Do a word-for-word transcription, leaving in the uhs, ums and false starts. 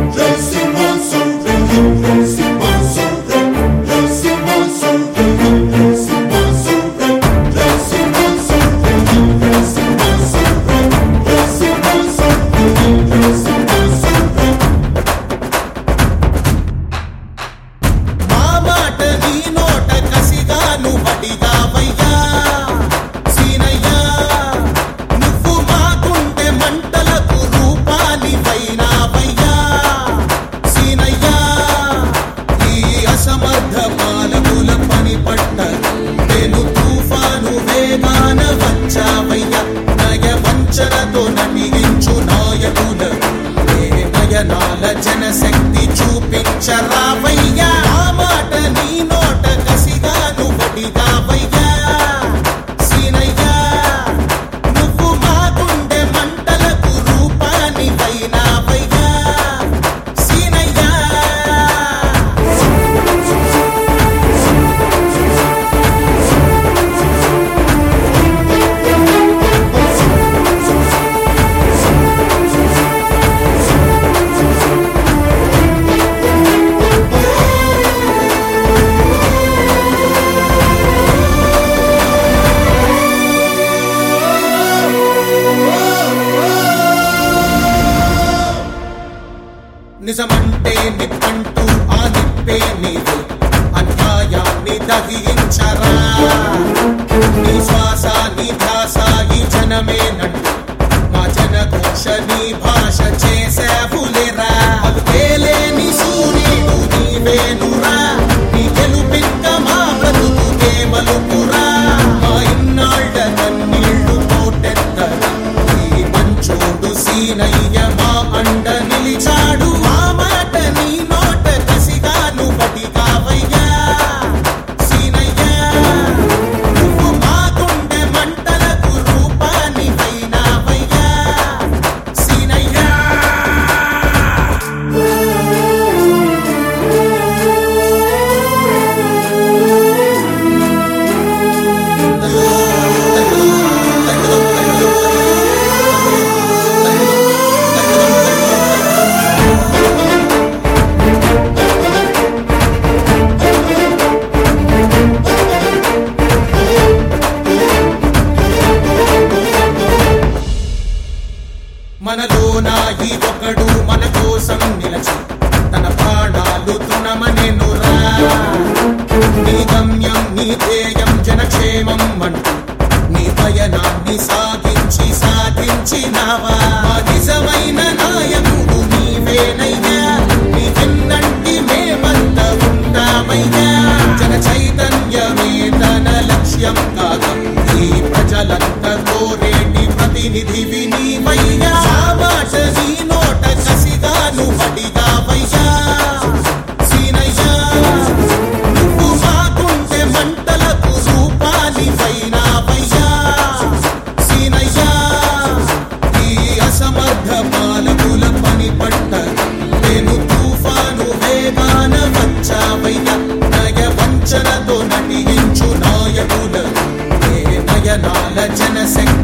जनशक्ति చూపించరావయ్యా ఆ మాట నీ నోట కసిగా నువ్వడిగావయ్యా సీనయ్యా నువ్వు మా గుండె మంటలకు రూపానివైనావయ్యా సీనయ్యా నిజమంటే నిప్పంటూ ఆ నిప్పే నీవు అన్యాయాన్ని దహించరా నీ శ్వాస నీ ధ్యాస ఈ జనమేనంటూ మా జనఘోష నీ భాష చేసావులేరా అలుకేలేని సూర్యుడు నీవేనురా నీ గెలుపింక మా బ్రతుకుకే మలుపురా మా ఇన్నాళ్ల కన్నీళ్లు పోటెత్తరా ఈ మంచోడు సీనయ్య మా అండ నిలిచాడు మనలోన ఈ ఒకడు మన కోసం నిలచి తన ప్రాణాలు తునమనెనురా నీ గమ్యం నీ ధ్యేయం జనక్షేమం అంటూ నీ పయనాన్ని సాగించి సాధించినావా నిజమైన నాయకుడు నీవేనయ్యా నీ వెన్నంటి మేమంతా ఉంటామయ్యా జన చైతన్యమే తన లక్ష్యం కాగా ఈ ప్రజలంతా కోరేటి ప్రతినిధివి నీవయ్యా నీ నోట కసిగా నువ్వడిగావయ్యా సీనయ్యా నువ్వు మా గుండె మంటలకు రూపానివైనావయ్యా సీనయ్యా ఈ అసమర్థ పాలకుల పని పట్ట నేను తుఫాను వేగాన వచ్చావయ్యా నయ వంచనతో నటించు నాయకుల నయనాల జనశక్తి